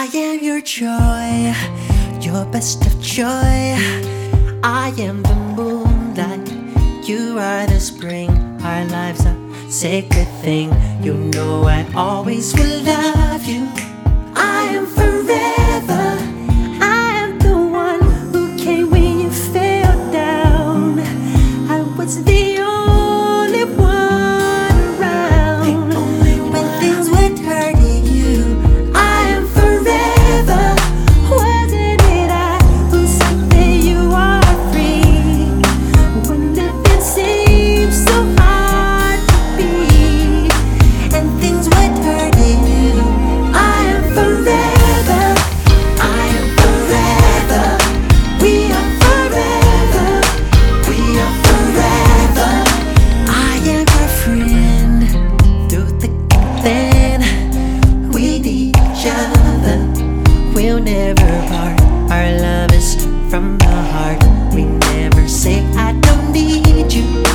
am your joy, your best of joy. I am the moonlight, you are the spring. Our lives a sacred thing. You know I always will love you. I am forever. I am the one who came when you fell down. I was the only one around when things went hurting you. I am forever. Wasn't it I who said that you are free when living seems so hard to be and things went hurting you? I am forever. I am forever. We are forever. We are forever. I am your friend through thick and thin. We need each other. We'll never part. Our love is from the heart. We never say I don't need you.